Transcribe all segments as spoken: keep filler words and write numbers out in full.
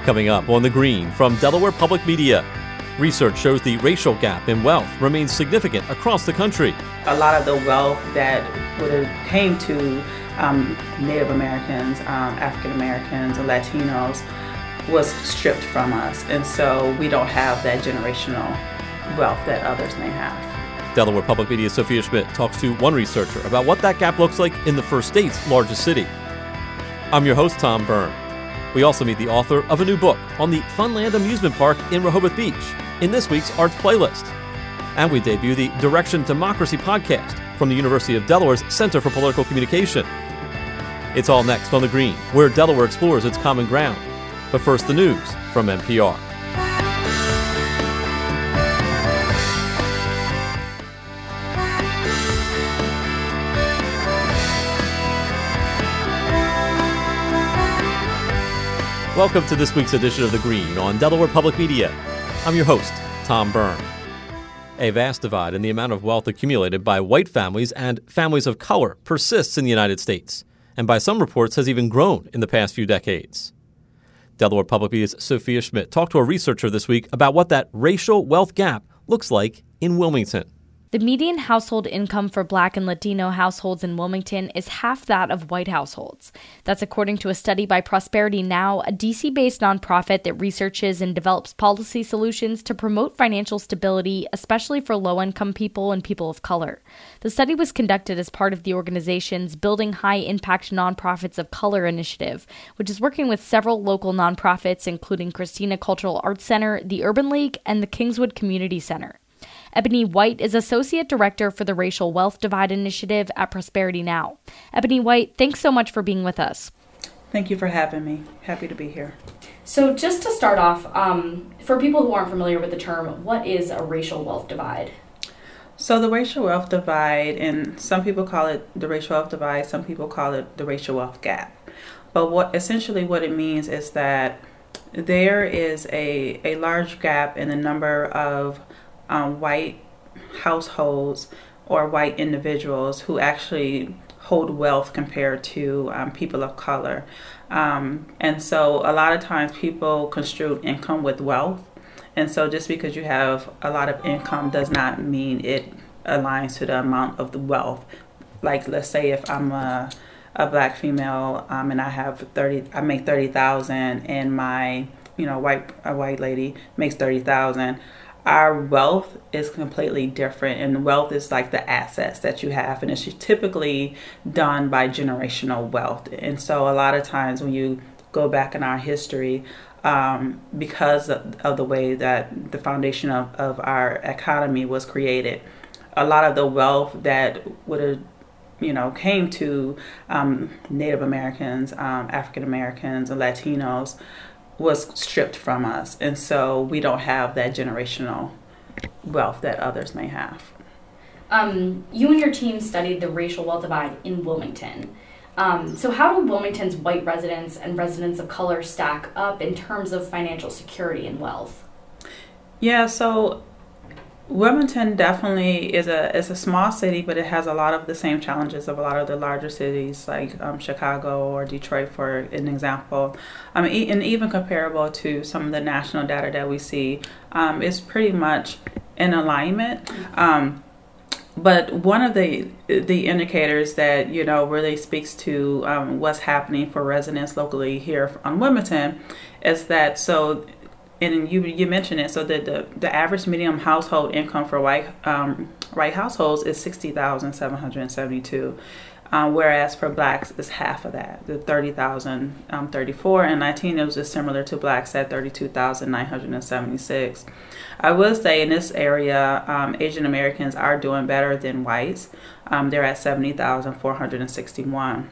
Coming up on The Green from Delaware Public Media. Research shows the racial gap in wealth remains significant across the country. A lot of the wealth that would have came to um, Native Americans, um, African Americans, and Latinos was stripped from us. And so we don't have that generational wealth that others may have. Delaware Public Media's Sophia Schmidt talks to one researcher about what that gap looks like in the first state's largest city. I'm your host, Tom Byrne. We also meet the author of a new book on the Funland Amusement Park in Rehoboth Beach in this week's Arts Playlist. And we debut the Direction Democracy podcast from the University of Delaware's Center for Political Communication. It's all next on The Green, where Delaware explores its common ground. But first, the news from N P R. Welcome to this week's edition of The Green on Delaware Public Media. I'm your host, Tom Byrne. A vast divide in the amount of wealth accumulated by white families and families of color persists in the United States, and by some reports has even grown in the past few decades. Delaware Public Media's Sophia Schmidt talked to a researcher this week about what that racial wealth gap looks like in Wilmington. The median household income for Black and Latino households in Wilmington is half that of white households. That's according to a study by Prosperity Now, a D C-based nonprofit that researches and develops policy solutions to promote financial stability, especially for low-income people and people of color. The study was conducted as part of the organization's Building High-Impact Nonprofits of Color initiative, which is working with several local nonprofits, including Christina Cultural Arts Center, the Urban League, and the Kingswood Community Center. Ebony White is Associate Director for the Racial Wealth Divide Initiative at Prosperity Now. Ebony White, thanks so much for being with us. Thank you for having me. Happy to be here. So just to start off, um, for people who aren't familiar with the term, what is a racial wealth divide? So the racial wealth divide, and some people call it the racial wealth divide, some people call it the racial wealth gap. But what essentially what it means is that there is a, a large gap in the number of Um, white households or white individuals who actually hold wealth compared to um, people of color. Um, and so a lot of times people construe income with wealth. And so just because you have a lot of income does not mean it aligns to the amount of the wealth. Like, let's say if I'm a, a Black female um, and I have thirty, I make thirty thousand, and my, you know, white a white lady makes thirty thousand. Our wealth is completely different, and wealth is like the assets that you have, and it's typically done by generational wealth. And so a lot of times when you go back in our history, um, because of, of the way that the foundation of, of our economy was created, a lot of the wealth that would have you know, came to um, Native Americans, um, African Americans, and Latinos was stripped from us. And so we don't have that generational wealth that others may have. Um, you and your team studied the racial wealth divide in Wilmington. Um, so how do Wilmington's white residents and residents of color stack up in terms of financial security and wealth? Yeah, so Wilmington definitely is a is a small city, but it has a lot of the same challenges of a lot of the larger cities like um, Chicago or Detroit, for an example. I mean, and even comparable to some of the national data that we see, um, it's pretty much in alignment. Um, but one of the the indicators that you know really speaks to um, what's happening for residents locally here on Wilmington is that so. And you you mentioned it, so that the, the average median household income for white um, white households is sixty thousand seven hundred seventy-two, um, whereas for blacks it's half of that, the thirty thousand thirty-four, and Latinos is similar to blacks at thirty-two thousand nine hundred seventy-six. I will say in this area, um, Asian Americans are doing better than whites. Um, they're at seventy thousand four hundred sixty-one.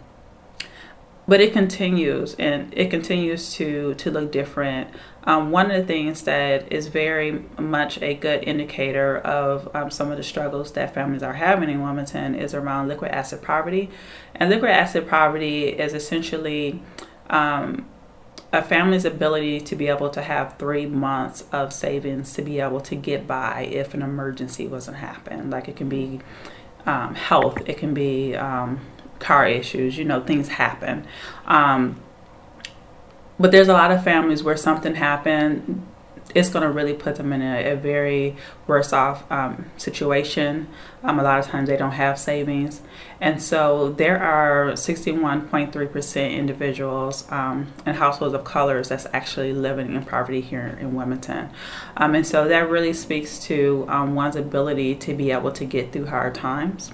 But it continues, and it continues to, to look different. Um, one of the things that is very much a good indicator of um, some of the struggles that families are having in Wilmington is around liquid asset poverty. And liquid asset poverty is essentially um, a family's ability to be able to have three months of savings to be able to get by if an emergency wasn't happen. Like it can be um, health, it can be um, car issues, you know, things happen. Um, but there's a lot of families where something happened, it's going to really put them in a, a very worse off um, situation. Um, a lot of times they don't have savings. And so there are sixty-one point three percent individuals um, and households of colors that's actually living in poverty here in Wilmington. Um, and so that really speaks to um, one's ability to be able to get through hard times.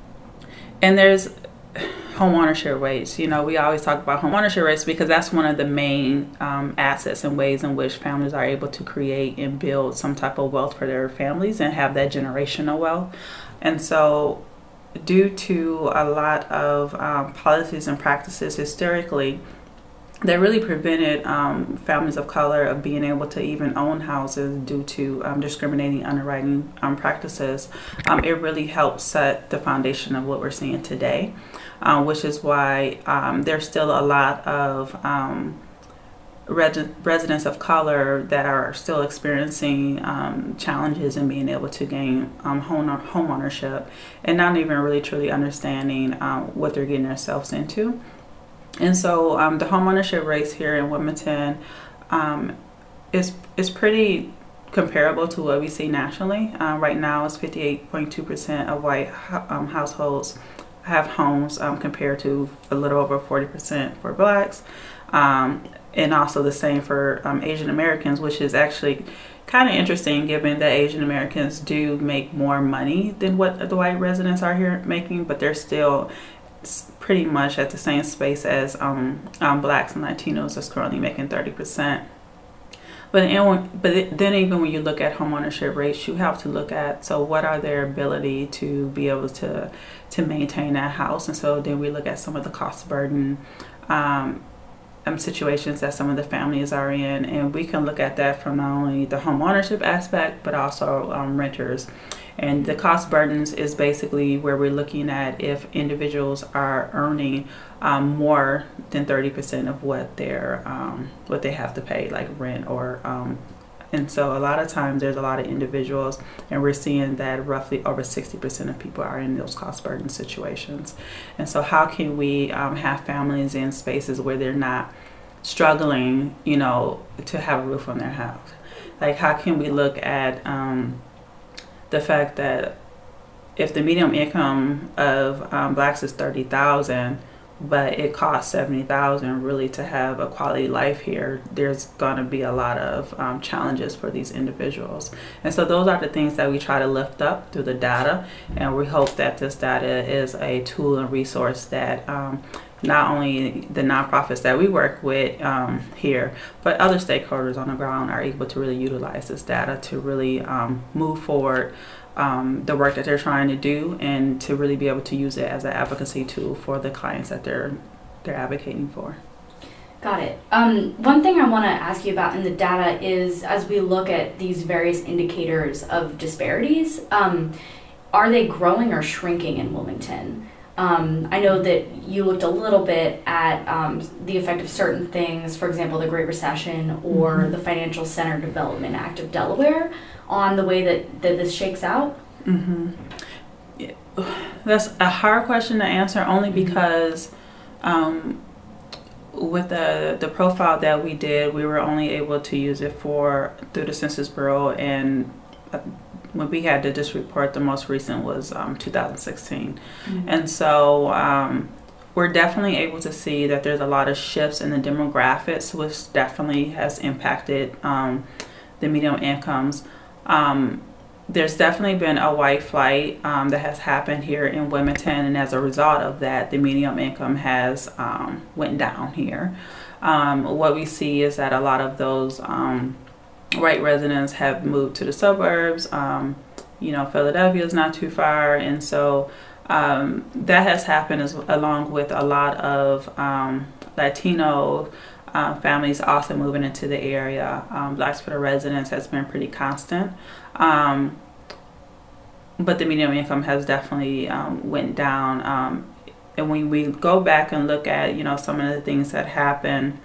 And there's home ownership rates. You know, we always talk about home ownership rates because that's one of the main um, assets and ways in which families are able to create and build some type of wealth for their families and have that generational wealth. And so due to a lot of um, policies and practices historically that really prevented um, families of color of being able to even own houses due to um, discriminating underwriting um, practices, um, it really helped set the foundation of what we're seeing today, uh, which is why um, there's still a lot of um, res- residents of color that are still experiencing um, challenges in being able to gain um, home, home ownership and not even really truly understanding um, what they're getting themselves into. And so um, the homeownership rates here in Wilmington um, is is pretty comparable to what we see nationally. Uh, right now, it's fifty-eight point two percent of white um, households have homes um, compared to a little over forty percent for blacks. Um, and also the same for um, Asian Americans, which is actually kind of interesting given that Asian Americans do make more money than what the white residents are here making, but they're still pretty much at the same space as um, um, blacks and Latinos that's currently making thirty percent. But, in, but it, then even when you look at homeownership rates, you have to look at, so what are their ability to be able to to maintain that house? And so then we look at some of the cost burden um, um, situations that some of the families are in, and we can look at that from not only the homeownership aspect, but also um, renters. And the cost burdens is basically where we're looking at if individuals are earning um, more than thirty percent of what they're um, what they have to pay, like rent or. Um, and so a lot of times there's a lot of individuals, and we're seeing that roughly over sixty percent of people are in those cost burden situations. And so how can we um, have families in spaces where they're not struggling, you know, to have a roof on their house? Like how can we look at um, the fact that if the median income of um, blacks is thirty thousand, but it costs seventy thousand really to have a quality life here, there's going to be a lot of um, challenges for these individuals. And so those are the things that we try to lift up through the data, and we hope that this data is a tool and resource that um, not only the nonprofits that we work with um, here, but other stakeholders on the ground are able to really utilize this data to really um, move forward um, the work that they're trying to do, and to really be able to use it as an advocacy tool for the clients that they're they're advocating for. Got it. Um, one thing I want to ask you about in the data is, as we look at these various indicators of disparities, um, are they growing or shrinking in Wilmington? Um, I know that you looked a little bit at um, the effect of certain things, for example, the Great Recession or mm-hmm. the Financial Center Development Act of Delaware, on the way that, that this shakes out. Mm-hmm. Yeah. That's a hard question to answer, only because um, with the, the profile that we did, we were only able to use it for through the Census Bureau, and uh, when we had to just report, the most recent was um, two thousand sixteen. Mm-hmm. And so um, we're definitely able to see that there's a lot of shifts in the demographics, which definitely has impacted um, the median incomes. Um, there's definitely been a white flight um, that has happened here in Wilmington, and as a result of that, the median income has um, went down here. Um, what we see is that a lot of those um, white residents have moved to the suburbs. Um, you know, Philadelphia is not too far, and so um, that has happened as, along with a lot of um, Latino uh, families also moving into the area. Um, Blacks for the Residents has been pretty constant, um, but the median income has definitely um, went down. Um, and when we go back and look at, you know, some of the things that happened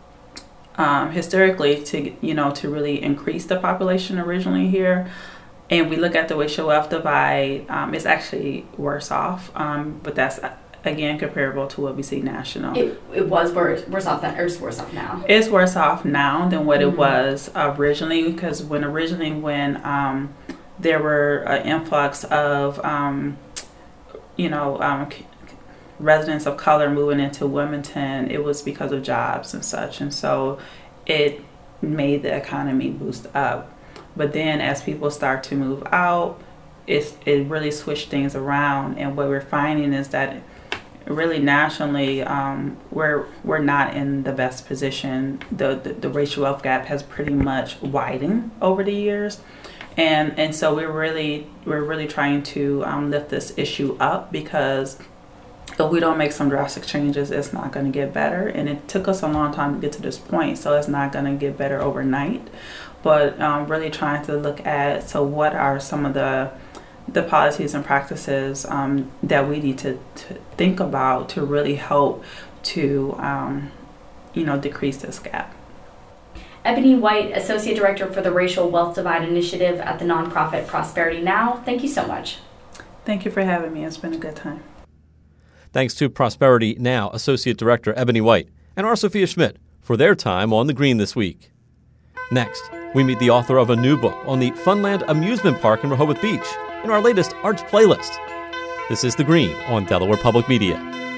Um, historically to, you know, to really increase the population originally here, and we look at the racial wealth divide, um, it's actually worse off, um, but that's again, comparable to what we see national. It, it was worse, worse off than, or it's worse off now. It's worse off now than what Mm-hmm. it was originally, because when originally when um, there were an influx of, um, you know, um, residents of color moving into Wilmington, it was because of jobs and such. And so it made the economy boost up. But then as people start to move out, it's, it really switched things around. And what we're finding is that really nationally, um, we're we're not in the best position. The, the the racial wealth gap has pretty much widened over the years. And and so we're really we're really trying to um, lift this issue up, because if we don't make some drastic changes, it's not going to get better. And it took us a long time to get to this point, so it's not going to get better overnight. But um, really trying to look at, so what are some of the the policies and practices um, that we need to, to think about to really help to um, you know decrease this gap. Ebony White, Associate Director for the Racial Wealth Divide Initiative at the nonprofit Prosperity Now. Thank you so much. Thank you for having me. It's been a good time. Thanks to Prosperity Now Associate Director Ebony White and R. Sophia Schmidt for their time on The Green this week. Next, we meet the author of a new book on the Funland Amusement Park in Rehoboth Beach in our latest Arts Playlist. This is The Green on Delaware Public Media.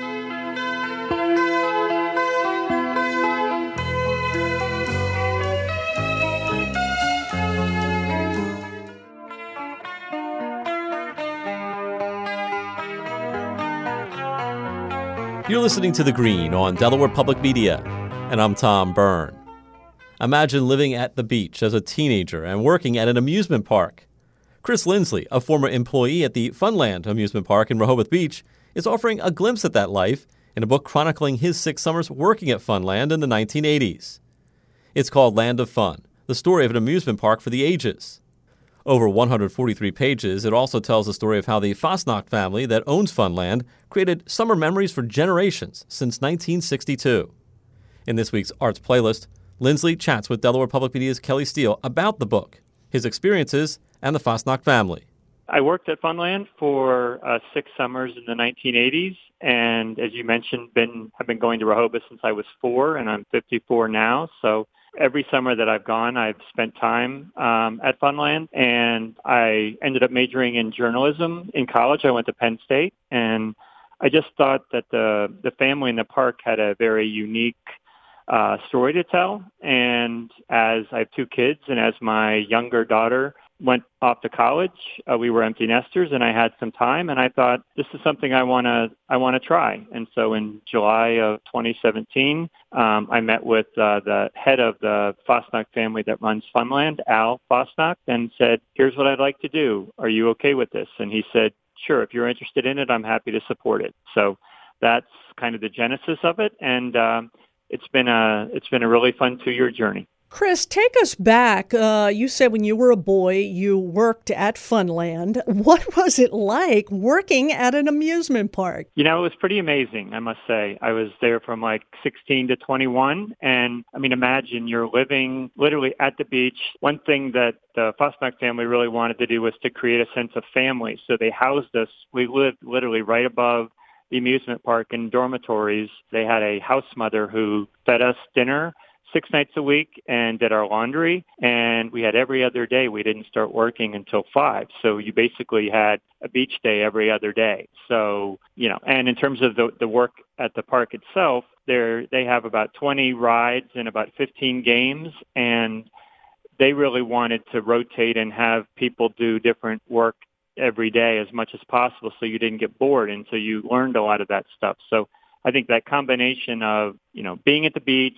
You're listening to The Green on Delaware Public Media, and I'm Tom Byrne. Imagine living at the beach as a teenager and working at an amusement park. Chris Lindsley, a former employee at the Funland Amusement Park in Rehoboth Beach, is offering a glimpse at that life in a book chronicling his six summers working at Funland in the nineteen eighties. It's called Land of Fun, the story of an amusement park for the ages. Over one hundred forty-three pages, it also tells the story of how the Fosnacht family that owns Funland created summer memories for generations since nineteen sixty-two. In this week's Arts Playlist, Lindsley chats with Delaware Public Media's Kelly Steele about the book, his experiences, and the Fosnacht family. I worked at Funland for uh, six summers in the nineteen eighties, and as you mentioned, been have been going to Rehoboth since I was four, and I'm fifty-four now, so every summer that I've gone, I've spent time um, at Funland, and I ended up majoring in journalism in college. I went to Penn State, and I just thought that the the family in the park had a very unique uh, story to tell. And as I have two kids, and as my younger daughter went off to college, uh, we were empty nesters, and I had some time, and I thought, this is something I want to I want to try. And so in July of twenty seventeen, um, I met with uh, the head of the Fosnacht family that runs Funland, Al Fosnacht, and said, here's what I'd like to do. Are you okay with this? And he said, sure, if you're interested in it, I'm happy to support it. So that's kind of the genesis of it, and um, it's been a it's been a really fun two-year journey. Chris, take us back. Uh, you said when you were a boy, you worked at Funland. What was it like working at an amusement park? You know, it was pretty amazing, I must say. I was there from like sixteen to twenty-one. And I mean, imagine you're living literally at the beach. One thing that the Fosnacht family really wanted to do was to create a sense of family. So they housed us. We lived literally right above the amusement park in dormitories. They had a house mother who fed us dinner six nights a week and did our laundry, and we had every other day. We didn't start working until five. So you basically had a beach day every other day. So, you know, and in terms of the, the work at the park itself, there they have about twenty rides and about fifteen games, and they really wanted to rotate and have people do different work every day as much as possible so you didn't get bored, and so you learned a lot of that stuff. So I think that combination of, you know, being at the beach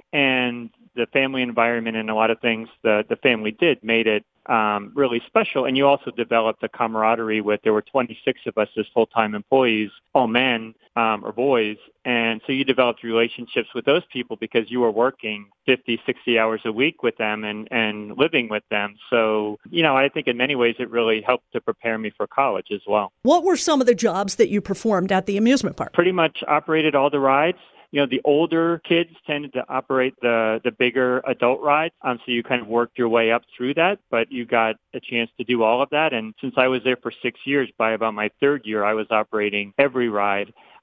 and the family environment and a lot of things that the family did made it um, really special. And you also developed a camaraderie with, there were twenty-six of us as full-time employees, all men um, or boys. And so you developed relationships with those people because you were working fifty, sixty hours a week with them and, and living with them. So, you know, I think in many ways it really helped to prepare me for college as well. What were some of the jobs that you performed at the amusement park? Pretty much operated all the rides. You know, the older kids tended to operate the, the bigger adult rides, um, so you kind of worked your way up through that, but you got a chance to do all of that. And since I was there for six years, by about my third year, I was operating every ride.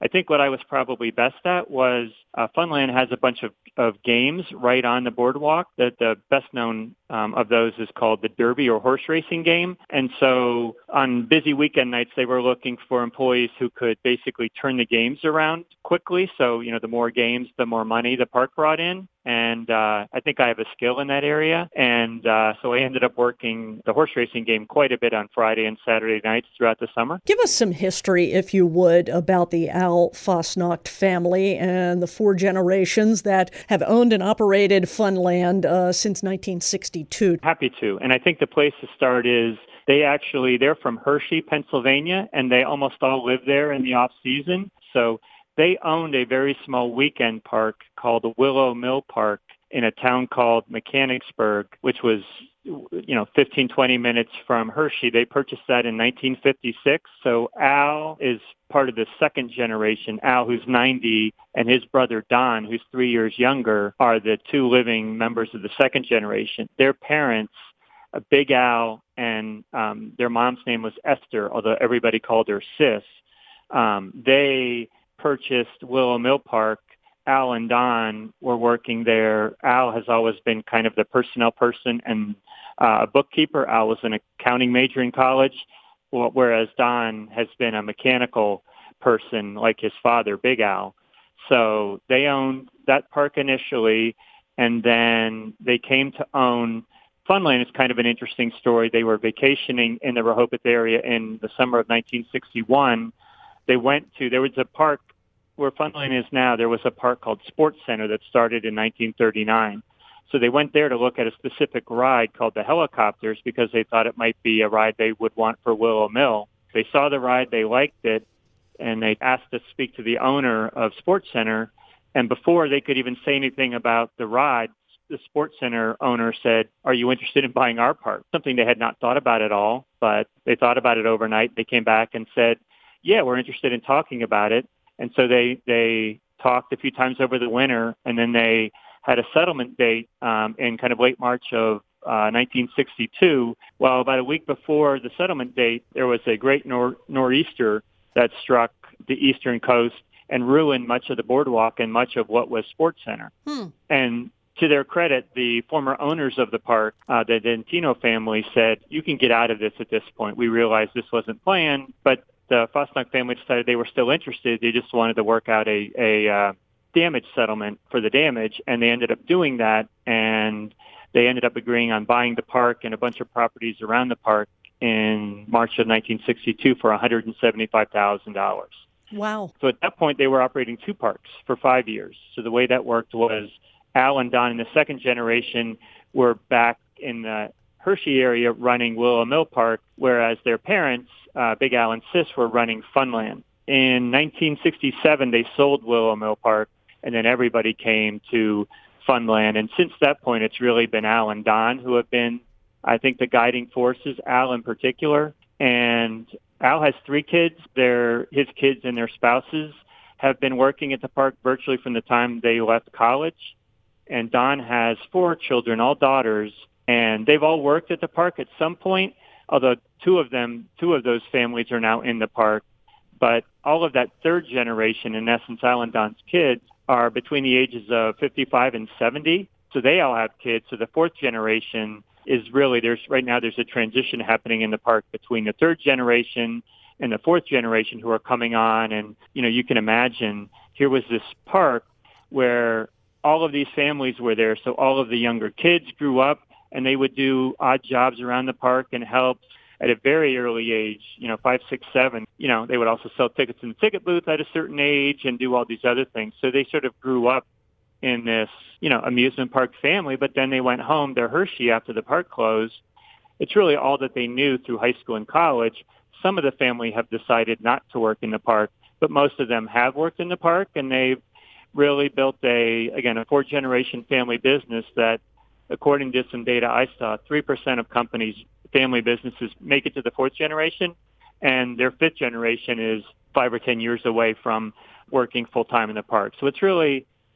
I think what I was probably best at was uh, Funland has a bunch of, of games right on the boardwalk. That the best known um, of those is called the Derby or horse racing game. And so on busy weekend nights, they were looking for employees who could basically turn the games around quickly. So, you know, the more games, the more money the park brought in. And uh, I think I have a skill in that area. And uh, so I ended up working the horse racing game quite a bit on Friday and Saturday nights throughout the summer. Give us some history, if you would, about the Al Fasnacht family and the four generations that have owned and operated Funland uh, since nineteen sixty-two. Happy to. And I think the place to start is they actually, they're from Hershey, Pennsylvania, and they almost all live there in the off season. So they owned a very small weekend park called the Willow Mill Park in a town called Mechanicsburg, which was, you know, fifteen, twenty minutes from Hershey. They purchased that in nineteen fifty-six. So Al is part of the second generation. Al, who's ninety, and his brother Don, who's three years younger, are the two living members of the second generation. Their parents, uh, Big Al, and um, their mom's name was Esther, although everybody called her Sis. Um, they purchased Willow Mill Park. Al and Don were working there. Al has always been kind of the personnel person and uh, a bookkeeper. Al was an accounting major in college, whereas Don has been a mechanical person like his father, Big Al. So they owned that park initially, and then they came to own Funland. Is kind of an interesting story. They were vacationing in the Rehoboth area in the summer of nineteen sixty-one. They went to, there was a park where Funland is now. There was a park called Sports Center that started in nineteen thirty-nine. So they went there to look at a specific ride called the Helicopters because they thought it might be a ride they would want for Willow Mill. They saw the ride, they liked it, and they asked to speak to the owner of Sports Center. And before they could even say anything about the ride, the Sports Center owner said, "Are you interested in buying our park?" Something they had not thought about at all, but they thought about it overnight. They came back and said, "Yeah, we're interested in talking about it." And so they, they talked a few times over the winter, and then they had a settlement date um, in kind of late March of uh, nineteen sixty-two. Well, about a week before the settlement date, there was a great nor- nor'easter that struck the eastern coast and ruined much of the boardwalk and much of what was Sports Center. Hmm. And to their credit, the former owners of the park, uh, the Dentino family, said, "You can get out of this at this point. We realize this wasn't planned," but the Fasnacht family decided they were still interested. They just wanted to work out a, a uh, damage settlement for the damage, and they ended up doing that, and they ended up agreeing on buying the park and a bunch of properties around the park in March of nineteen sixty-two for one hundred seventy-five thousand dollars. Wow. So at that point, they were operating two parks for five years. So the way that worked was Al and Don in the second generation were back in the Hershey area running Willow Mill Park, whereas their parents, uh, Big Al and Sis, were running Funland. In nineteen sixty-seven, they sold Willow Mill Park, and then everybody came to Funland. And since that point, it's really been Al and Don who have been, I think, the guiding forces, Al in particular. And Al has three kids. Their, his kids and their spouses have been working at the park virtually from the time they left college. And Don has four children, all daughters, and they've all worked at the park at some point, although two of them, two of those families are now in the park. But all of that third generation, in essence, Al and Don's kids, are between the ages of fifty-five and seventy. So they all have kids. So the fourth generation is really, there's right now there's a transition happening in the park between the third generation and the fourth generation who are coming on. And, you know, you can imagine here was this park where all of these families were there. So all of the younger kids grew up, and they would do odd jobs around the park and help at a very early age, you know, five, six, seven. You know, they would also sell tickets in the ticket booth at a certain age and do all these other things. So they sort of grew up in this, you know, amusement park family, but then they went home to Hershey after the park closed. It's really all that they knew through high school and college. Some of the family have decided not to work in the park, but most of them have worked in the park, and they've really built a, again, a four-generation family business that, according to some data I saw, three percent of companies, family businesses, make it to the fourth generation, and their fifth generation is five or ten years away from working full-time in the park. So it's really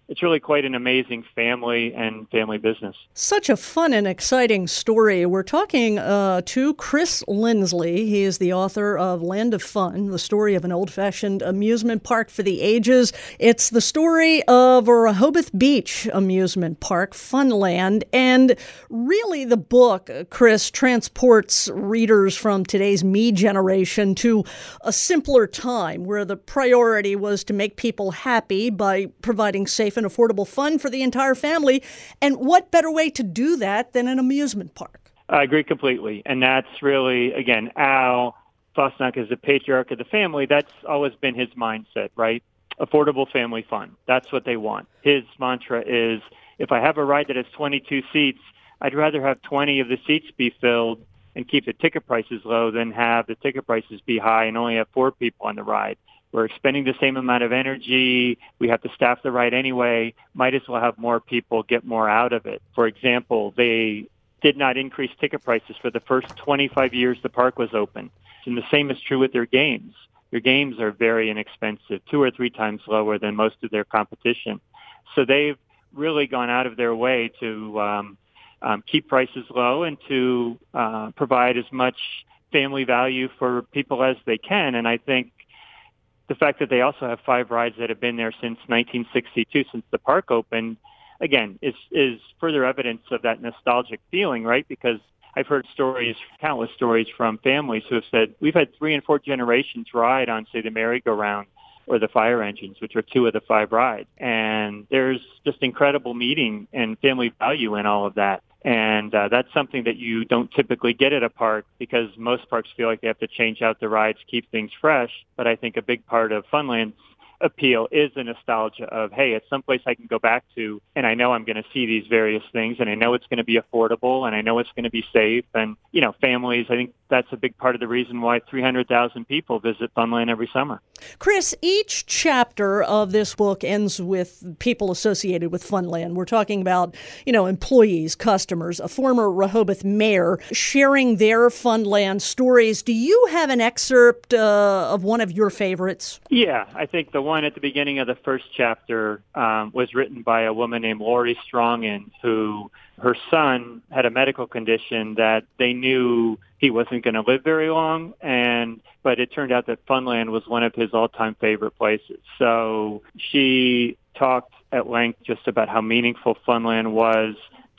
it's really quite an amazing family and family business. Such a fun and exciting story. We're talking uh, to Chris Lindsley. He is the author of Land of Fun, the story of an old-fashioned amusement park for the ages. It's the story of a Rehoboth Beach amusement park, Funland. And really the book, Chris, transports readers from today's me generation to a simpler time where the priority was to make people happy by providing safe and affordable fun for the entire family. And what better way to do that than an amusement park? I agree completely. And that's really, again, Al Fosnock is the patriarch of the family. That's always been his mindset, right? Affordable family fun. That's what they want. His mantra is, if I have a ride that has twenty-two seats, I'd rather have twenty of the seats be filled and keep the ticket prices low than have the ticket prices be high and only have four people on the ride. We're expending the same amount of energy. We have to staff the ride anyway. Might as well have more people get more out of it. For example, they did not increase ticket prices for the first twenty-five years the park was open. And the same is true with their games. Their games are very inexpensive, two or three times lower than most of their competition. So they've really gone out of their way to um, um, keep prices low and to uh, provide as much family value for people as they can. And I think the fact that they also have five rides that have been there since nineteen sixty-two, since the park opened, again, is is further evidence of that nostalgic feeling, right? Because I've heard stories, countless stories from families who have said, we've had three and four generations ride on, say, the merry-go-round or the fire engines, which are two of the five rides. And there's just incredible meaning and family value in all of that. And uh, that's something that you don't typically get at a park because most parks feel like they have to change out the rides, keep things fresh. But I think a big part of Funland's appeal is the nostalgia of, hey, it's someplace I can go back to, and I know I'm going to see these various things, and I know it's going to be affordable, and I know it's going to be safe. And, you know, families, I think that's a big part of the reason why three hundred thousand people visit Funland every summer. Chris, each chapter of this book ends with people associated with Funland. We're talking about, you know, employees, customers, a former Rehoboth mayor sharing their Funland stories. Do you have an excerpt uh, of one of your favorites? Yeah, I think the one at the beginning of the first chapter um, was written by a woman named Lori Strongen, who her son had a medical condition that they knew he wasn't going to live very long, and but it turned out that Funland was one of his all-time favorite places. So she talked at length just about how meaningful Funland was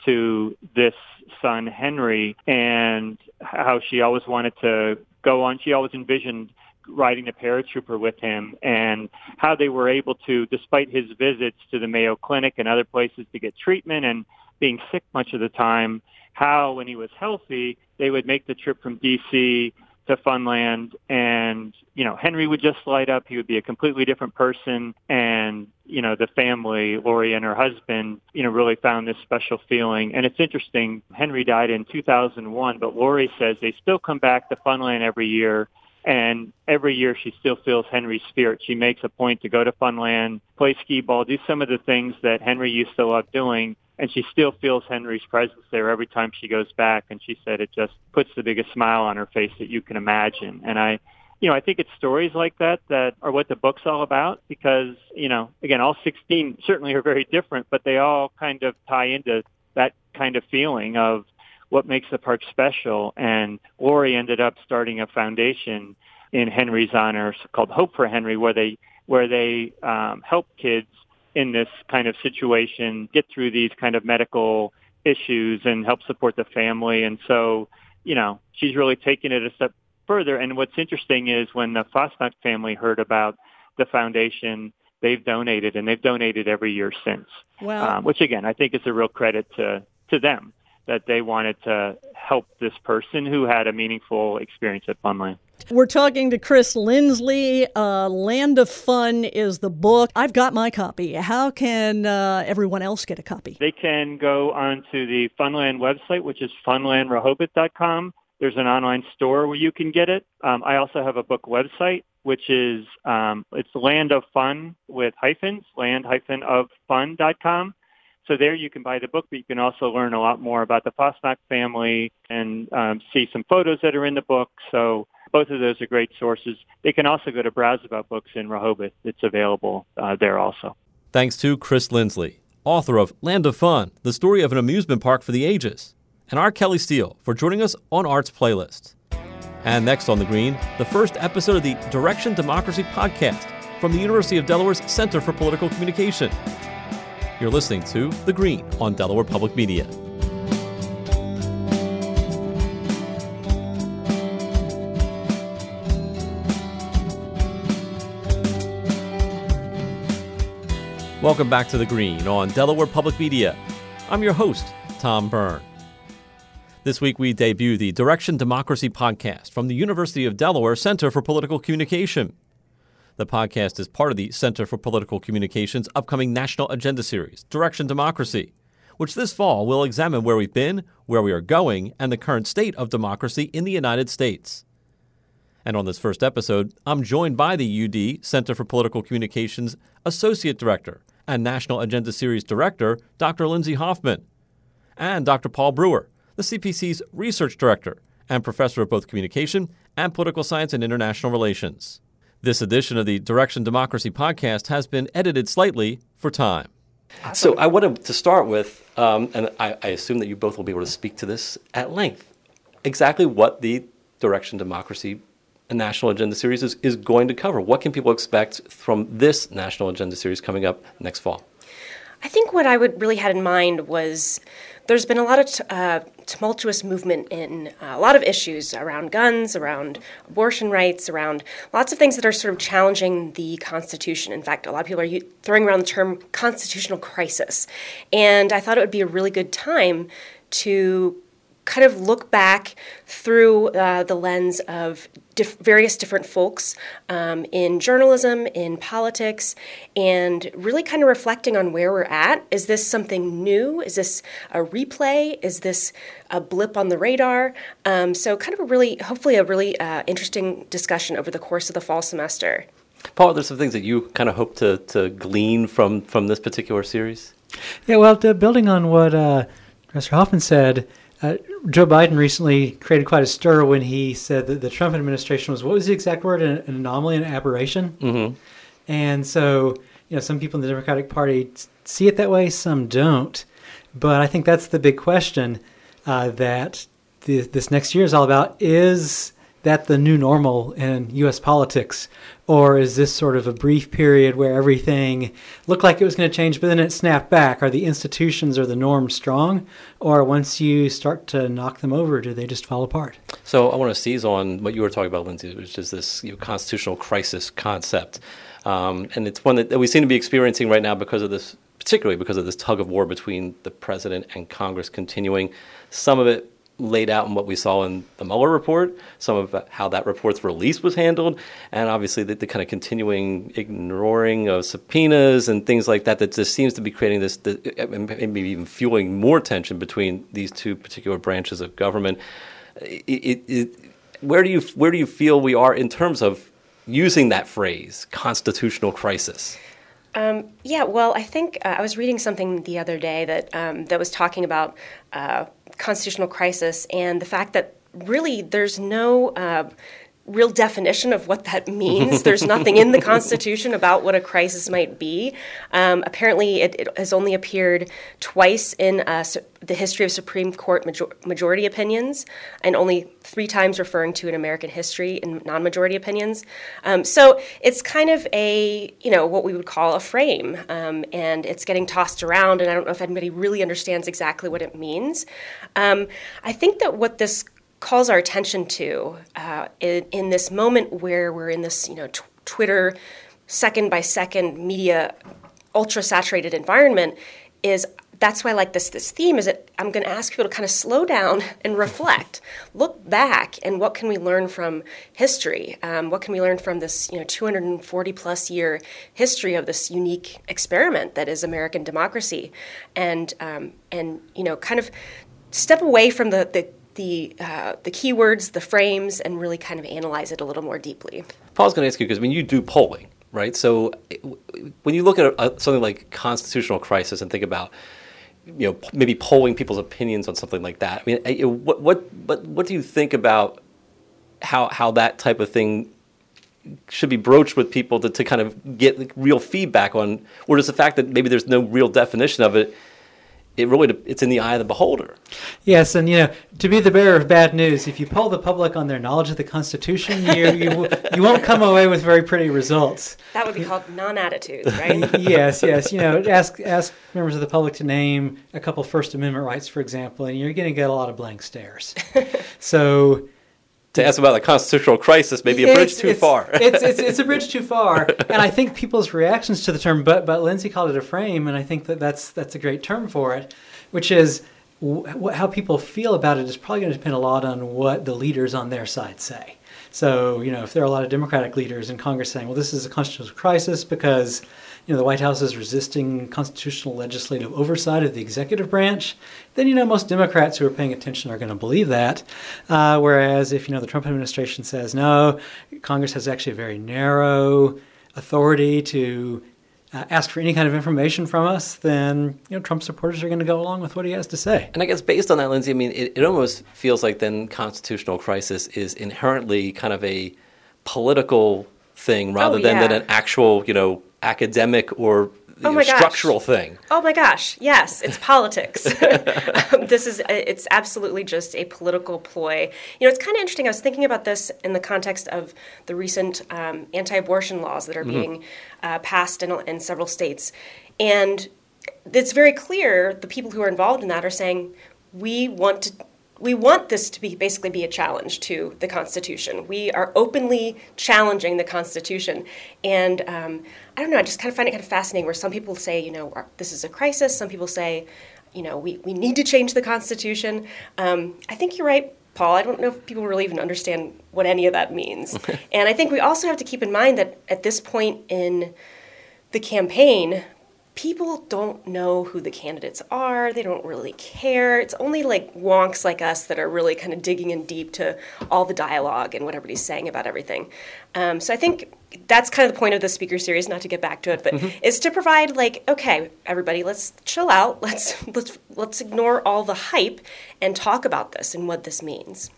to this son, Henry, and how she always wanted to go on. She always envisioned riding the paratrooper with him, and how they were able to, despite his visits to the Mayo Clinic and other places to get treatment and being sick much of the time, how when he was healthy, they would make the trip from D C to Funland, and, you know, Henry would just light up. He would be a completely different person, and, you know, the family, Lori and her husband, you know, really found this special feeling. And it's interesting, Henry died in two thousand one, but Lori says they still come back to Funland every year. And every year she still feels Henry's spirit. She makes a point to go to Funland, play skee ball, do some of the things that Henry used to love doing. And she still feels Henry's presence there every time she goes back. And she said it just puts the biggest smile on her face that you can imagine. And I, you know, I think it's stories like that that are what the book's all about because, you know, again, all sixteen certainly are very different, but they all kind of tie into that kind of feeling of what makes the park special. And Lori ended up starting a foundation in Henry's honor called Hope for Henry, where they where they um, help kids in this kind of situation get through these kind of medical issues and help support the family. And so, you know, she's really taken it a step further. And what's interesting is when the Fosnock family heard about the foundation, they've donated, and they've donated every year since. Wow. Um, which, again, I think is a real credit to, to them, that they wanted to help this person who had a meaningful experience at Funland. We're talking to Chris Lindsley. Uh, Land of Fun is the book. I've got my copy. How can uh, everyone else get a copy? They can go onto the Funland website, which is funland rehoboth dot com. There's an online store where you can get it. Um, I also have a book website, which is um, it's Land of Fun with hyphens, land hyphen of fun dot com. So there you can buy the book, but you can also learn a lot more about the Fosnock family and um, see some photos that are in the book. So both of those are great sources. They can also go to Browse About Books in Rehoboth. It's available uh, there also. Thanks to Chris Lindsley, author of Land of Fun, the story of an amusement park for the ages, and R. Kelly Steele for joining us on Arts Playlist. And next on The Green, the first episode of the Direction Democracy podcast from the University of Delaware's Center for Political Communication. You're listening to The Green on Delaware Public Media. Welcome back to The Green on Delaware Public Media. I'm your host, Tom Byrne. This week we debut the Direction Democracy podcast from the University of Delaware Center for Political Communication. The podcast is part of the Center for Political Communication's upcoming national agenda series, Direction Democracy, which this fall will examine where we've been, where we are going, and the current state of democracy in the United States. And on this first episode, I'm joined by the U D Center for Political Communication's Associate Director and National Agenda Series Director, Doctor Lindsay Hoffman, and Doctor Paul Brewer, the C P C's Research Director and Professor of both Communication and Political Science and International Relations. This edition of the Direction Democracy podcast has been edited slightly for time. So I wanted to start with, um, and I, I assume that you both will be able to speak to this at length, exactly what the Direction Democracy National Agenda Series is, is going to cover. What can people expect from this National Agenda Series coming up next fall? I think what I would really had in mind was there's been a lot of t- uh, tumultuous movement in uh, a lot of issues around guns, around abortion rights, around lots of things that are sort of challenging the Constitution. In fact, a lot of people are u- throwing around the term constitutional crisis. And I thought it would be a really good time to kind of look back through uh, the lens of diff- various different folks um, in journalism, in politics, and really kind of reflecting on where we're at. Is this something new? Is this a replay? Is this a blip on the radar? Um, so kind of a really, hopefully a really uh, interesting discussion over the course of the fall semester. Paul, there's some things that you kind of hope to, to glean from, from this particular series? Yeah, well, to, building on what uh, Professor Hoffman said, Uh, Joe Biden recently created quite a stir when he said that the Trump administration was, what was the exact word, an, an anomaly, an aberration? Mm-hmm. And so, you know, some people in the Democratic Party see it that way, some don't. But I think that's the big question uh, that the, this next year is all about. Is that the new normal in U S politics? Or is this sort of a brief period where everything looked like it was going to change, but then it snapped back? Are the institutions or the norms strong? Or once you start to knock them over, do they just fall apart? So I want to seize on what you were talking about, Lindsay, which is this you know, constitutional crisis concept. Um, and it's one that, that we seem to be experiencing right now because of this, particularly because of this tug of war between the president and Congress continuing. Some of it laid out in what we saw in the Mueller report, some of how that report's release was handled, and obviously the, the kind of continuing ignoring of subpoenas and things like that that just seems to be creating this, the, maybe even fueling more tension between these two particular branches of government. It, it, it, where do you where do you feel we are in terms of using that phrase, constitutional crisis? Um, yeah, well, I think uh, I was reading something the other day that um, that was talking about uh, constitutional crisis and the fact that really there's no uh, real definition of what that means. There's nothing in the Constitution about what a crisis might be. Um, apparently, it, it has only appeared twice in uh, su- the history of Supreme Court major- majority opinions, and only three times referring to in American history in non-majority opinions. Um, so it's kind of a, you know, what we would call a frame, um, and it's getting tossed around, and I don't know if anybody really understands exactly what it means. Um, I think that what this calls our attention to uh, in, in this moment where we're in this, you know, t- Twitter second by second media ultra saturated environment is that's why I like this this theme is that I'm going to ask people to kind of slow down and reflect, look back, and what can we learn from history? Um, what can we learn from this, you know, two hundred forty plus year history of this unique experiment that is American democracy, and um, and you know, kind of step away from the the the uh, the keywords, the frames, and really kind of analyze it a little more deeply. Paul's going to ask you, because I mean, you do polling, right? So when you look at a, a, something like constitutional crisis and think about, you know, maybe polling people's opinions on something like that, I mean, what what what what do you think about how how that type of thing should be broached with people to, to kind of get like, real feedback on, or does the fact that maybe there's no real definition of it, it really it's in the eye of the beholder? Yes, and you know, to be the bearer of bad news, if you poll the public on their knowledge of the Constitution, you you, you won't come away with very pretty results. That would be called non-attitudes, right? Yes, yes. You know, ask ask members of the public to name a couple First Amendment rights, for example, and you're going to get a lot of blank stares. So. To ask about the constitutional crisis, maybe a bridge it's, too it's, far. it's, it's it's a bridge too far, and I think people's reactions to the term, but but Lindsay called it a frame, and I think that that's that's a great term for it, which is w- how people feel about it is probably going to depend a lot on what the leaders on their side say. So you know, if there are a lot of Democratic leaders in Congress saying, "Well, this is a constitutional crisis because you know the White House is resisting constitutional legislative oversight of the executive branch," then you know most Democrats who are paying attention are going to believe that. Uh, whereas if you know the Trump administration says no, Congress has actually a very narrow authority to uh, ask for any kind of information from us, then you know Trump supporters are going to go along with what he has to say. And I guess based on that, Lindsay, I mean, it, it almost feels like then constitutional crisis is inherently kind of a political thing rather oh, than, yeah. than an actual, you know, academic or you Oh know, my gosh. structural thing. Oh my gosh, yes, it's politics. um, this is, it's absolutely just a political ploy. You know, it's kind of interesting. I was thinking about this in the context of the recent um, anti-abortion laws that are mm-hmm. being uh, passed in, in several states. And it's very clear the people who are involved in that are saying, we want to We want this to be basically be a challenge to the Constitution. We are openly challenging the Constitution. And um, I don't know, I just kind of find it kind of fascinating where some people say, you know, this is a crisis. Some people say, you know, we, we need to change the Constitution. Um, I think you're right, Paul. I don't know if people really even understand what any of that means. And I think we also have to keep in mind that at this point in the campaign, people don't know who the candidates are. They don't really care. It's only like wonks like us that are really kind of digging in deep to all the dialogue and what everybody's saying about everything. Um, so I think that's kind of the point of the speaker series, not to get back to it, but mm-hmm. is to provide like, okay, everybody, let's chill out. Let's let's let's ignore all the hype and talk about this and what this means.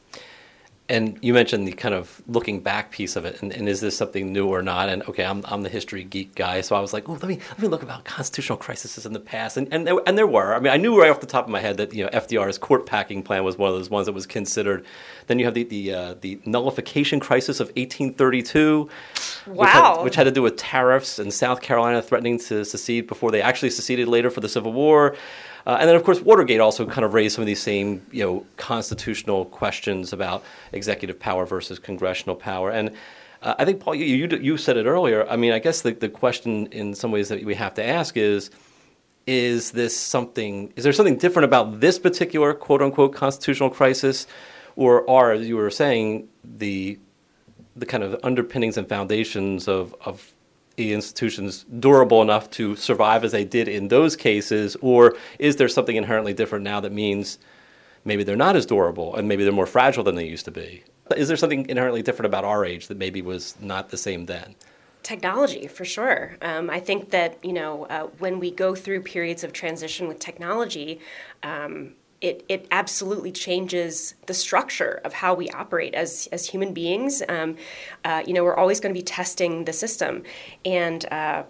And you mentioned the kind of looking back piece of it, and, and is this something new or not? And okay, I'm I'm the history geek guy, so I was like, oh, let me let me look about constitutional crises in the past, and and there, and there were. I mean, I knew right off the top of my head that you know F D R's court packing plan was one of those ones that was considered. Then you have the the uh, the nullification crisis of eighteen thirty-two, wow, which had, which had to do with tariffs and South Carolina threatening to secede before they actually seceded later for the Civil War. Uh, and then, of course, Watergate also kind of raised some of these same, you know, constitutional questions about executive power versus congressional power. And uh, I think, Paul, you, you you said it earlier. I mean, I guess the, the question in some ways that we have to ask is, is this something, is there something different about this particular quote-unquote constitutional crisis? Or are, as you were saying, the the kind of underpinnings and foundations of, of the institutions durable enough to survive as they did in those cases, or is there something inherently different now that means maybe they're not as durable and maybe they're more fragile than they used to be? Is there something inherently different about our age that maybe was not the same then? Technology, for sure. Um, I think that, you know, uh, when we go through periods of transition with technology, um, It, it absolutely changes the structure of how we operate as as human beings. Um, uh, you know, we're always going to be testing the system. And uh,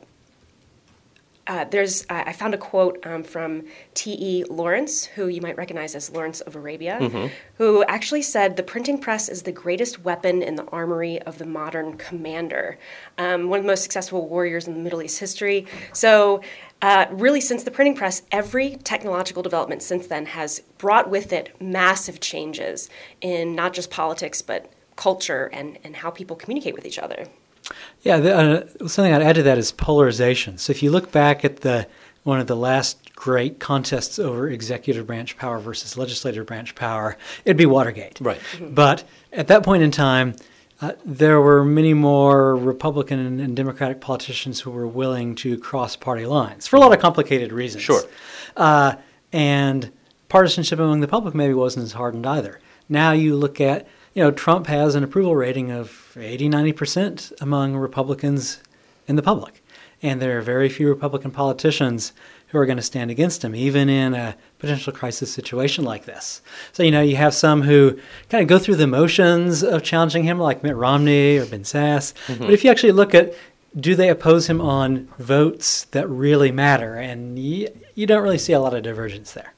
uh, there's, uh, I found a quote um, from T E Lawrence, who you might recognize as Lawrence of Arabia, mm-hmm. who actually said, "The printing press is the greatest weapon in the armory of the modern commander." Um, one of the most successful warriors in the Middle East history. So Uh, really, since the printing press, every technological development since then has brought with it massive changes in not just politics, but culture and, and how people communicate with each other. Yeah, the, uh, something I'd add to that is polarization. So if you look back at the one of the last great contests over executive branch power versus legislative branch power, it'd be Watergate. Right. Mm-hmm. But at that point in time, Uh, there were many more Republican and, and Democratic politicians who were willing to cross party lines for a lot of complicated reasons. Sure. Uh, and partisanship among the public maybe wasn't as hardened either. Now you look at, you know, Trump has an approval rating of eighty, ninety percent among Republicans in the public. and there are very few Republican politicians who are going to stand against him, even in a potential crisis situation like this. So, you know, you have some who kind of go through the motions of challenging him, like Mitt Romney or Ben Sasse. Mm-hmm. But if you actually look at, do they oppose him on votes that really matter? And you, you don't really see a lot of divergence there.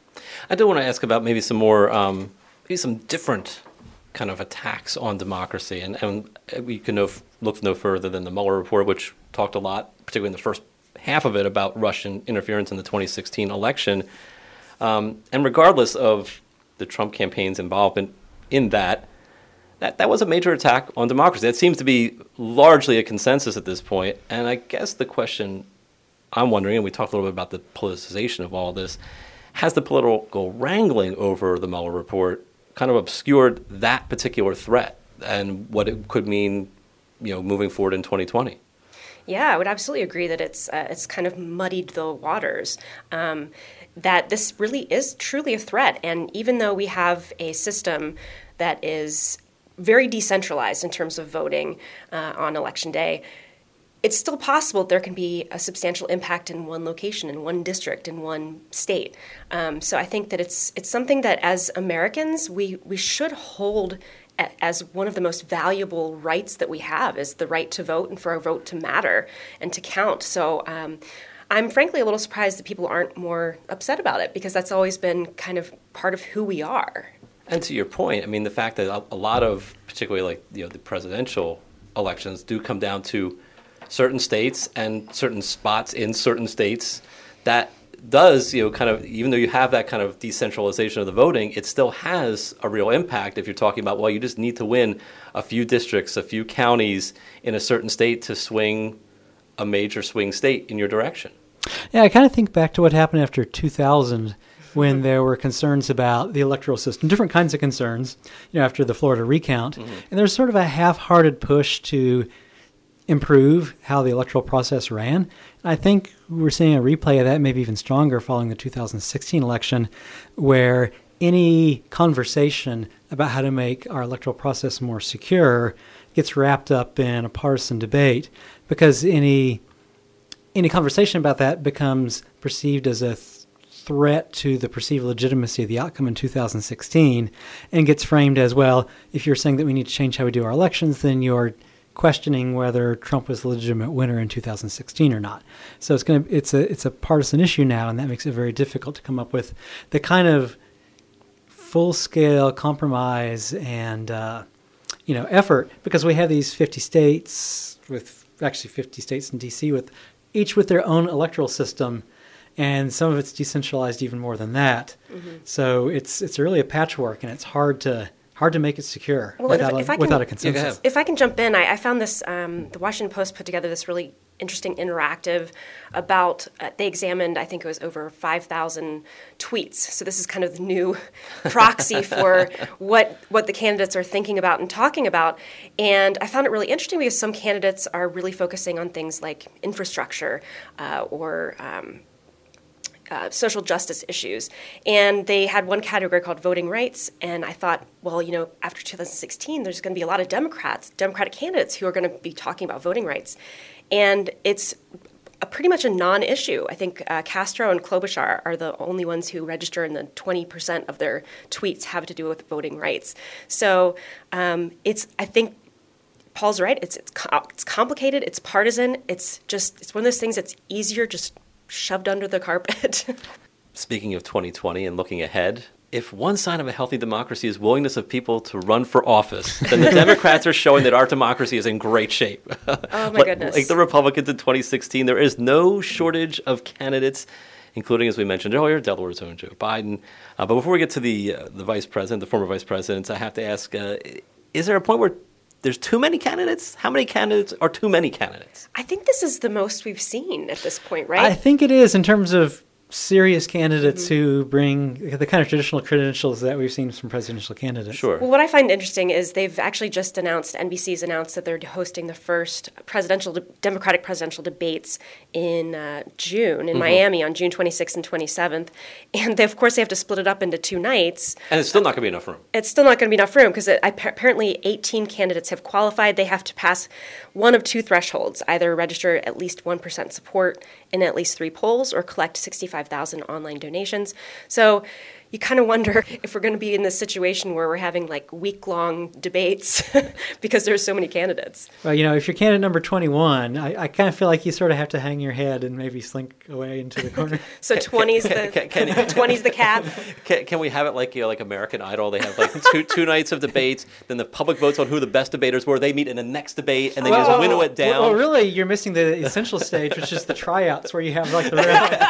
I do want to ask about maybe some more, um, maybe some different kind of attacks on democracy. And, and we can no, look no further than the Mueller report, which talked a lot, particularly in the first half of it, about Russian interference in the twenty sixteen election. Um, and regardless of the Trump campaign's involvement in that, that, that was a major attack on democracy. That seems to be largely a consensus at this point. And I guess the question I'm wondering, and we talked a little bit about the politicization of all this, has the political wrangling over the Mueller report kind of obscured that particular threat and what it could mean, you know, moving forward in twenty twenty? Yeah, I would absolutely agree that it's uh, it's kind of muddied the waters, um, that this really is truly a threat. And even though we have a system that is very decentralized in terms of voting uh, on Election Day, it's still possible that there can be a substantial impact in one location, in one district, in one state. Um, so I think that it's it's something that as Americans, we, we should hold as one of the most valuable rights that we have, is the right to vote and for our vote to matter and to count. So um, I'm frankly a little surprised that people aren't more upset about it, because that's always been kind of part of who we are. And to your point, I mean, the fact that a lot of, particularly like, you know, the presidential elections do come down to certain states and certain spots in certain states, that does, you know, kind of, even though you have that kind of decentralization of the voting, it still has a real impact if you're talking about, well, you just need to win a few districts, a few counties in a certain state to swing a major swing state in your direction. Yeah, I kind of think back to what happened after two thousand, when there were concerns about the electoral system, different kinds of concerns, you know, after the Florida recount. Mm-hmm. And there was sort of a half-hearted push to improve how the electoral process ran. And I think we're seeing a replay of that, maybe even stronger, following the two thousand sixteen election, where any conversation about how to make our electoral process more secure gets wrapped up in a partisan debate, because any any conversation about that becomes perceived as a th- threat to the perceived legitimacy of the outcome in two thousand sixteen, and gets framed as, well, if you're saying that we need to change how we do our elections, then you're questioning whether Trump was the legitimate winner in two thousand sixteen or not. So it's going to it's a it's a partisan issue now, and that makes it very difficult to come up with the kind of full-scale compromise and uh, you know effort, because we have these fifty states, with actually fifty states in D C, with each with their own electoral system, and some of it's decentralized even more than that. Mm-hmm. So it's it's really a patchwork, and it's hard to Hard to make it secure well, without, if, if a, can, without a consensus. If I can jump in, I, I found this, um, the Washington Post put together this really interesting interactive about, uh, they examined, I think it was over five thousand tweets. So this is kind of the new proxy for what, what the candidates are thinking about and talking about. And I found it really interesting, because some candidates are really focusing on things like infrastructure uh, or um, Uh, social justice issues. And they had one category called voting rights. And I thought, well, you know, after two thousand sixteen, there's going to be a lot of Democrats, Democratic candidates who are going to be talking about voting rights. And it's a pretty much a non-issue. I think uh, Castro and Klobuchar are the only ones who register, and the twenty percent of their tweets have to do with voting rights. So um, it's, I think, Paul's right. It's, it's it's complicated. It's partisan. It's just, it's one of those things that's easier just shoved under the carpet. Speaking of twenty twenty and looking ahead, if one sign of a healthy democracy is willingness of people to run for office, then the Democrats are showing that our democracy is in great shape. Oh, my goodness. Like the Republicans in twenty sixteen, there is no shortage of candidates, including, as we mentioned earlier, Delaware's own Joe Biden. Uh, but before we get to the uh, the vice president, the former vice presidents, I have to ask, uh, is there a point where there's too many candidates? How many candidates are too many candidates? I think this is the most we've seen at this point, right? I think it is, in terms of serious candidates mm-hmm. who bring the kind of traditional credentials that we've seen from presidential candidates. Sure. Well, what I find interesting is they've actually just announced, N B C's announced that they're hosting the first presidential, Democratic presidential debates in uh, June in mm-hmm. Miami on June twenty-sixth and twenty-seventh. And they, of course, they have to split it up into two nights. And it's still not going to be enough room. It's still not going to be enough room because apparently eighteen candidates have qualified. They have to pass one of two thresholds, either register at least one percent support in at least three polls or collect sixty-five thousand online donations. So you kind of wonder if we're going to be in this situation where we're having like week-long debates because there's so many candidates. Well, you know, if you're candidate number twenty-one, I, I kind of feel like you sort of have to hang your head and maybe slink away into the corner. So twenty's the can, can, can, twenty's the cap. Can, can we have it like, you know, like American Idol? They have like two two nights of debates, then the public votes on who the best debaters were. They meet in the next debate, and they well, just winnow it down. Well, really, you're missing the essential stage, which is the tryouts, where you have like the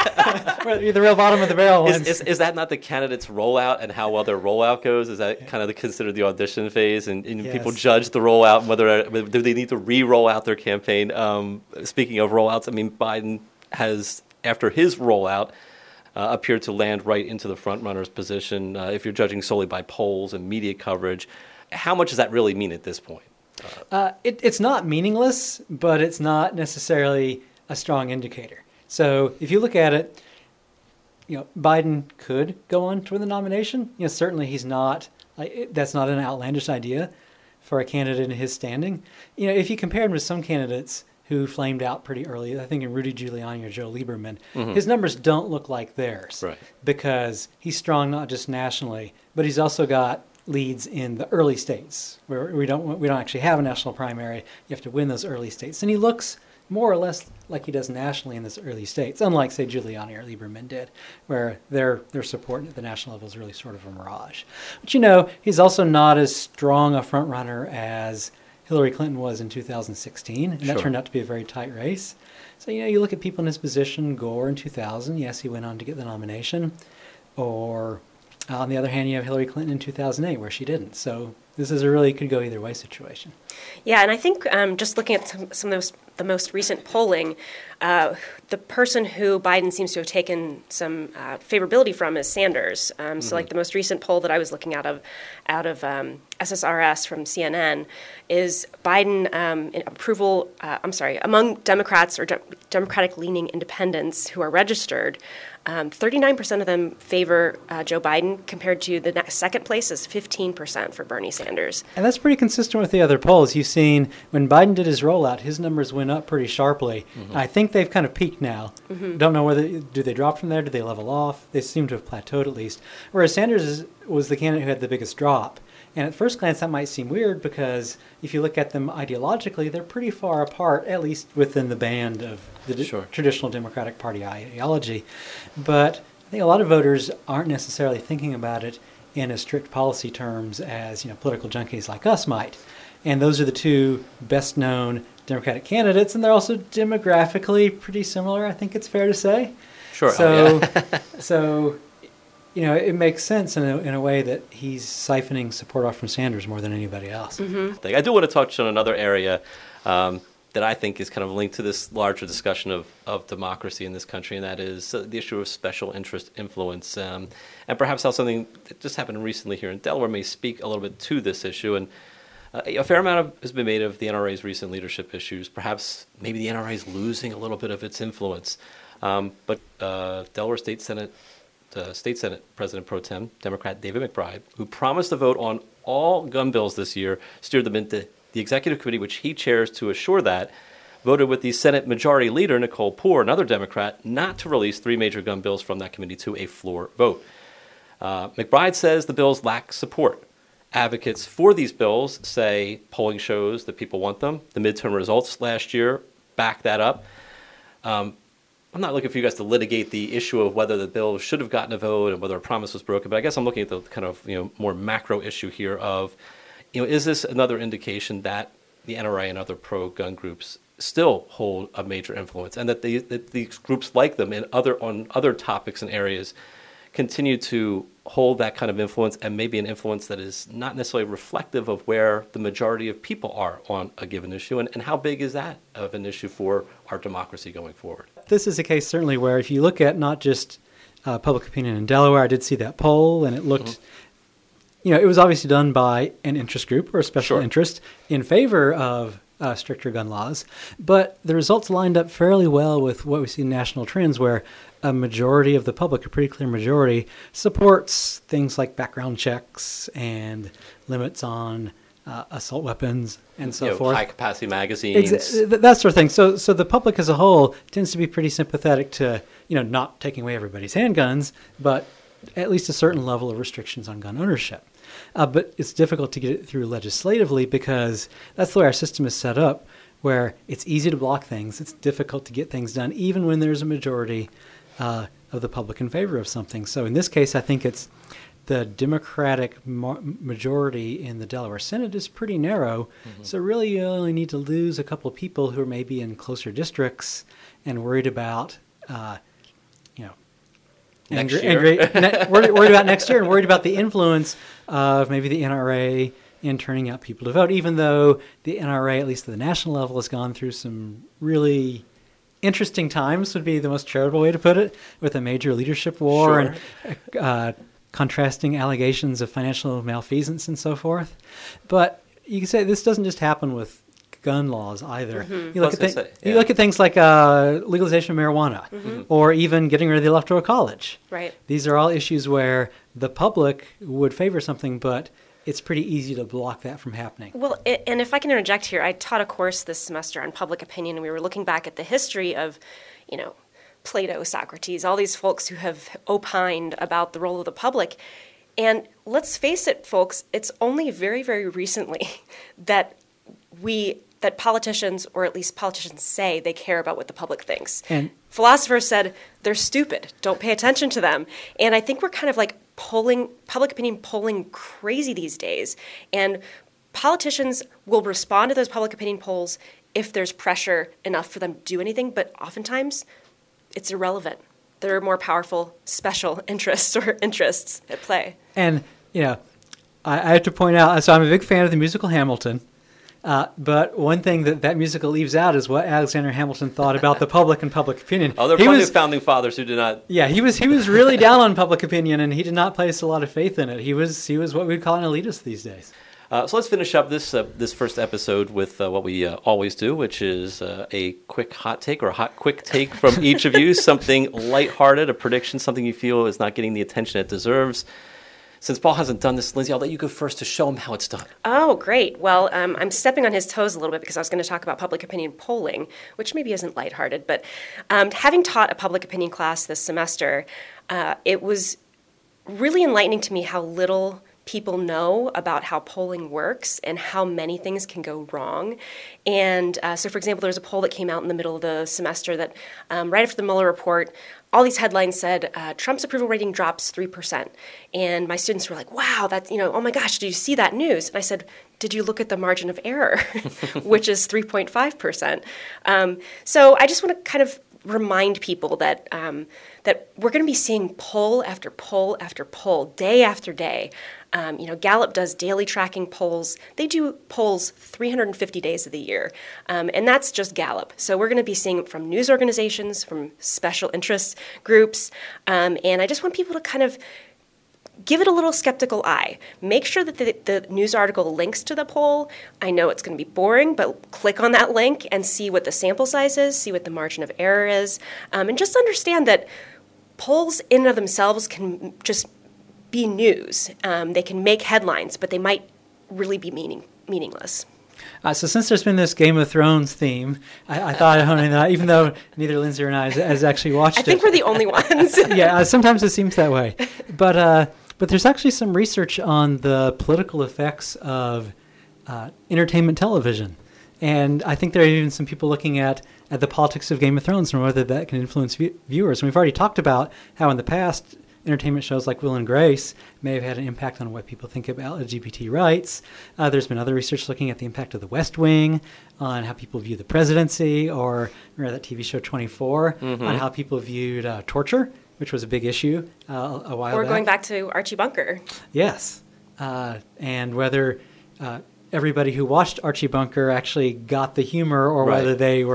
real, the real bottom of the barrel ones. Is, is, is that not the candidate's rollout and how well their rollout goes? Is that kind of the, considered the audition phase, and, and yes. people judge the rollout and whether do they need to re-roll out their campaign? Um, speaking of rollouts, I mean, Biden has, after his rollout, uh, appeared to land right into the front-runner's position. Uh, if you're judging solely by polls and media coverage, how much does that really mean at this point? Uh, uh, it, it's not meaningless, but it's not necessarily a strong indicator. So if you look at it, you know, Biden could go on to win the nomination. You know, certainly he's not, like, that's not an outlandish idea for a candidate in his standing. You know, if you compare him to some candidates who flamed out pretty early, I think in Rudy Giuliani or Joe Lieberman, mm-hmm. his numbers don't look like theirs. Right. Because he's strong not just nationally, but he's also got leads in the early states where we don't we don't actually have a national primary. You have to win those early states. And he looks more or less like he does nationally in those early states, unlike, say, Giuliani or Lieberman did, where their their support at the national level is really sort of a mirage. But, you know, he's also not as strong a front runner as Hillary Clinton was in two thousand sixteen, and that sure. turned out to be a very tight race. So, you know, you look at people in his position, Gore in two thousand, yes, he went on to get the nomination, or uh, on the other hand, you have Hillary Clinton in two thousand eight, where she didn't. So this is a really could go either way situation. Yeah, and I think um, just looking at some, some of those, the most recent polling, uh, the person who Biden seems to have taken some uh, favorability from is Sanders. Um, mm-hmm. So, like the most recent poll that I was looking out of, out of um, S S R S from C N N, is Biden um, in approval. Uh, I'm sorry, among Democrats or de- Democratic-leaning independents who are registered. Um, thirty-nine percent of them favor uh, Joe Biden, compared to the next, second place is fifteen percent for Bernie Sanders. And that's pretty consistent with the other polls. You've seen when Biden did his rollout, his numbers went up pretty sharply. Mm-hmm. I think they've kind of peaked now. Mm-hmm. Don't know whether, do they drop from there? Do they level off? They seem to have plateaued at least. Whereas Sanders is, was the candidate who had the biggest drop. And at first glance, that might seem weird because if you look at them ideologically, they're pretty far apart, at least within the band of the sure. d- traditional Democratic Party ideology. But I think a lot of voters aren't necessarily thinking about it in as strict policy terms as, you know, political junkies like us might. And those are the two best-known Democratic candidates, and they're also demographically pretty similar, I think it's fair to say. Sure. So, oh, yeah. so you know, it makes sense in a, in a way that he's siphoning support off from Sanders more than anybody else. Mm-hmm. I do want to touch on another area um, that I think is kind of linked to this larger discussion of, of democracy in this country, and that is uh, the issue of special interest influence. Um, and perhaps how something that just happened recently here in Delaware may speak a little bit to this issue. And uh, a fair amount of, has been made of the N R A's recent leadership issues. Perhaps maybe the N R A is losing a little bit of its influence. Um, but uh, Delaware State Senate Uh, State Senate President Pro Tem, Democrat David McBride, who promised to vote on all gun bills this year, steered them into the executive committee, which he chairs to assure that, voted with the Senate Majority Leader, Nicole Poore, another Democrat, not to release three major gun bills from that committee to a floor vote. Uh, McBride says the bills lack support. Advocates for these bills say polling shows that people want them. The midterm results last year back that up. Um, I'm not looking for you guys to litigate the issue of whether the bill should have gotten a vote and whether a promise was broken, but I guess I'm looking at the kind of, you know, more macro issue here of, you know, is this another indication that the N R A and other pro-gun groups still hold a major influence, and that, they, that these groups like them in other on other topics and areas continue to hold that kind of influence, and maybe an influence that is not necessarily reflective of where the majority of people are on a given issue, and, and how big is that of an issue for our democracy going forward? This is a case certainly where if you look at not just uh, public opinion in Delaware. I did see that poll, and it looked, mm-hmm. you know, it was obviously done by an interest group or a special sure. interest in favor of uh, stricter gun laws. But the results lined up fairly well with what we see in national trends, where a majority of the public, a pretty clear majority, supports things like background checks and limits on uh, assault weapons and so you know, forth. High-capacity magazines. Exa- that sort of thing. So so the public as a whole tends to be pretty sympathetic to, you know, not taking away everybody's handguns, but at least a certain level of restrictions on gun ownership. Uh, but it's difficult to get it through legislatively because that's the way our system is set up, where it's easy to block things. It's difficult to get things done, even when there's a majority uh, of the public in favor of something. So in this case, I think it's the Democratic ma- majority in the Delaware Senate is pretty narrow. Mm-hmm. So really you only need to lose a couple of people who are maybe in closer districts and worried about, uh, you know, next angry, year. angry, ne- worried, worried about next year and worried about the influence of maybe the N R A in turning out people to vote, even though the N R A, at least at the national level, has gone through some really interesting times, would be the most charitable way to put it, with a major leadership war Sure. and uh, contrasting allegations of financial malfeasance and so forth. But you can say this doesn't just happen with gun laws either. Mm-hmm. You, look at Plus thi- it's a- yeah. you look at things like uh, legalization of marijuana, Mm-hmm. or even getting rid of the Electoral College. Right. These are all issues where the public would favor something, but it's pretty easy to block that from happening. Well, i- and if I can interject here, I taught a course this semester on public opinion, and we were looking back at the history of, you know, Plato, Socrates, all these folks who have opined about the role of the public. And let's face it, folks, it's only very, very recently that we, that politicians, or at least politicians say they care about what the public thinks. And philosophers said they're stupid, don't pay attention to them. And I think we're kind of like polling, public opinion polling crazy these days. And politicians will respond to those public opinion polls if there's pressure enough for them to do anything, but oftentimes it's irrelevant. There are more powerful special interests or interests at play. And, you know, I, I have to point out, so I'm a big fan of the musical Hamilton, uh, but one thing that that musical leaves out is what Alexander Hamilton thought about the public and public opinion. Oh, there are He plenty was- of founding fathers who did not. Yeah, he was he was really down on public opinion, and he did not place a lot of faith in it. He was he was what we'd call an elitist these days. Uh, so let's finish up this uh, this first episode with uh, what we uh, always do, which is uh, a quick hot take or a hot quick take from each of you, something lighthearted, a prediction, something you feel is not getting the attention it deserves. Since Paul hasn't done this, Lindsay, I'll let you go first to show him how it's done. Oh, great. Well, um, I'm stepping on his toes a little bit because I was going to talk about public opinion polling, which maybe isn't lighthearted. But um, having taught a public opinion class this semester, uh, it was really enlightening to me how little people know about how polling works and how many things can go wrong. And uh, so, for example, there was a poll that came out in the middle of the semester that um, right after the Mueller report, all these headlines said, uh, Trump's approval rating drops three percent. And my students were like, wow, that's, you know, oh my gosh, did you see that news? And I said, did you look at the margin of error, which is three point five percent? Um, so I just want to kind of remind people that um, that we're going to be seeing poll after poll after poll, day after day. Um, you know, Gallup does daily tracking polls. They do polls three hundred fifty days of the year, um, and that's just Gallup. So we're going to be seeing it from news organizations, from special interest groups, um, and I just want people to kind of give it a little skeptical eye. Make sure that the, the news article links to the poll. I know it's going to be boring, but click on that link and see what the sample size is, see what the margin of error is, um, and just understand that polls in and of themselves can just be news. Um, they can make headlines, but they might really be meaning meaningless. Uh, so since there's been this Game of Thrones theme, I, I thought I'd hone in on that, even though neither Lindsay or I has, has actually watched I it. think we're the only ones. yeah, uh, sometimes it seems that way. But uh, but there's actually some research on the political effects of uh, entertainment television. And I think there are even some people looking at, at the politics of Game of Thrones and whether that can influence view- viewers. And we've already talked about how in the past, entertainment shows like Will and Grace may have had an impact on what people think about L G B T rights. Uh, there's been other research looking at the impact of The West Wing on how people view the presidency, or remember that T V show twenty-four, Mm-hmm. on how people viewed uh, torture, which was a big issue uh, a while Or back. going back to Archie Bunker. Yes. Uh, and whether uh, everybody who watched Archie Bunker actually got the humor, or Right. whether they were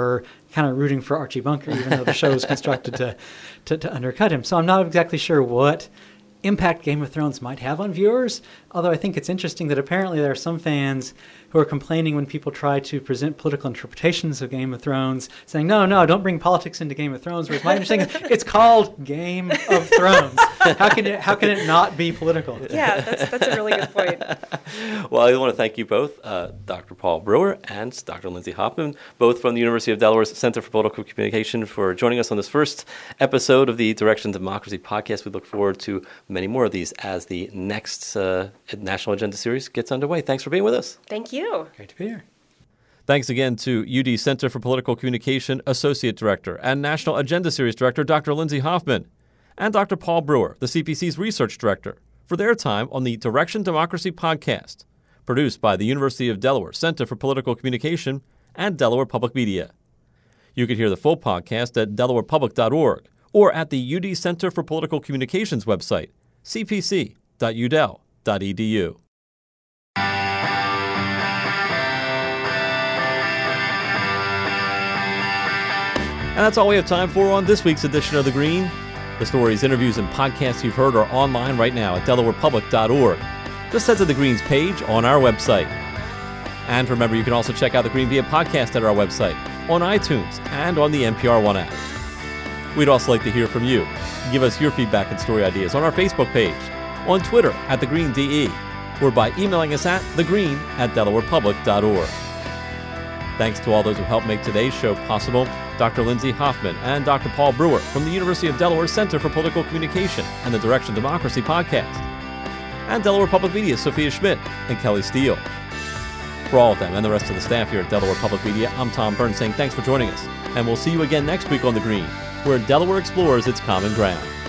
kind of rooting for Archie Bunker, even though the show is constructed to, to, to undercut him. So I'm not exactly sure what impact Game of Thrones might have on viewers, although I think it's interesting that apparently there are some fans who are complaining when people try to present political interpretations of Game of Thrones, saying, no, no, don't bring politics into Game of Thrones, whereas my understanding is it's called Game of Thrones. How can it, how can it not be political? Yeah, that's, that's a really good point. Well, I want to thank you both, uh, Doctor Paul Brewer and Doctor Lindsay Hoffman, both from the University of Delaware's Center for Political Communication, for joining us on this first episode of the Direction Democracy podcast. We look forward to many more of these as the next uh, National Agenda series gets underway. Thanks for being with us. Thank you. Great to be here. Thanks again to U D Center for Political Communication Associate Director and National Agenda Series Director Doctor Lindsay Hoffman, and Doctor Paul Brewer, the C P C's Research Director, for their time on the Direction Democracy podcast, produced by the University of Delaware Center for Political Communication and Delaware Public Media. You can hear the full podcast at delaware public dot org or at the U D Center for Political Communications website, c p c dot u del dot e d u. And that's all we have time for on this week's edition of The Green. The stories, interviews, and podcasts you've heard are online right now at delaware public dot org. Just head to The Green's page on our website. And remember, you can also check out The Green via podcast at our website, on iTunes, and on the N P R One app. We'd also like to hear from you. Give us your feedback and story ideas on our Facebook page, on Twitter at The Green D E, or by emailing us at thegreen at delaware public dot org. Thanks to all those who helped make today's show possible, Doctor Lindsay Hoffman and Doctor Paul Brewer from the University of Delaware Center for Political Communication and the Direction Democracy podcast, and Delaware Public Media's Sophia Schmidt and Kelly Steele. For all of them and the rest of the staff here at Delaware Public Media, I'm Tom Byrne saying thanks for joining us, and we'll see you again next week on The Green, where Delaware explores its common ground.